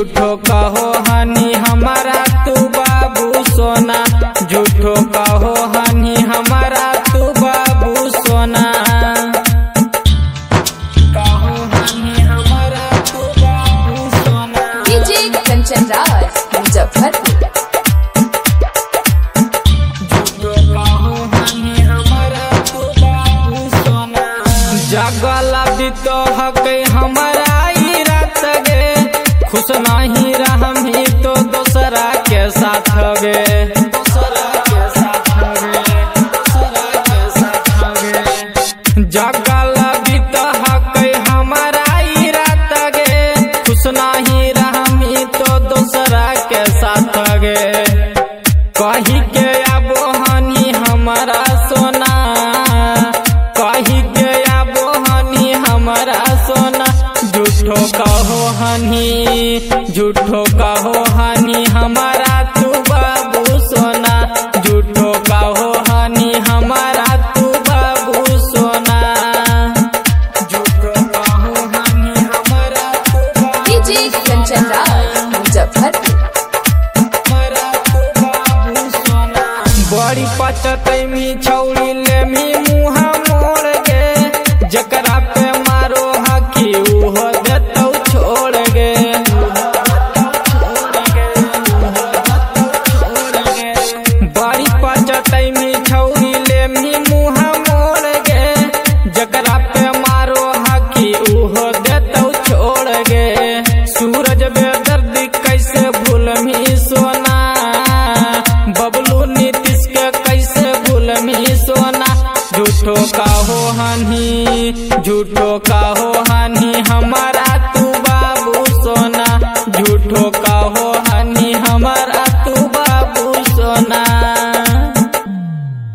झूठो कहो हनी हमारा तू बाबू सोना, झूठो कहो हनी हमारा तू बाबू सोना, कहो हनी हमारा तू बाबू सोना। डीजे कंचन राज मुजफ्फरपुर। जगला भी तो हक हमारा ई रात गे, खुश नहीं रहम ही तो दूसरा के साथ गे, जगला भी तो हक हमारा ई रात गे, खुश नहीं रहम ही तो दूसरा के साथ गे, कही के आबो हनी हमारा सोना, कही के आबो हनी हमारा सोना, झूठो कहो हनी, झूठो कहो हनी हमारा तू बाबू सोना, झूठो कहो हनी हमारा तू बाबू सोना, झूठो कहो हनी हमारा तू बाबू। डीजे कंचन राज मुजफ्फरपुर। बड़ी पचतैमी छौड़ी लेमी मुहा मोड़ गे, जकरा पे मारो हकी उहो देतौ छोड़ गे, बड़ी पचतैमी छौड़ी लेमी मुहा मोड़ गे, जकरा पे मारो हकी उहो देतौ छोड़ गे, सूरज बेदर्दी कैसे भूलमी सोना, बबलू नीतीश के कैसे भूलमी सोना, झूठो कहो हनी, झूठो कहो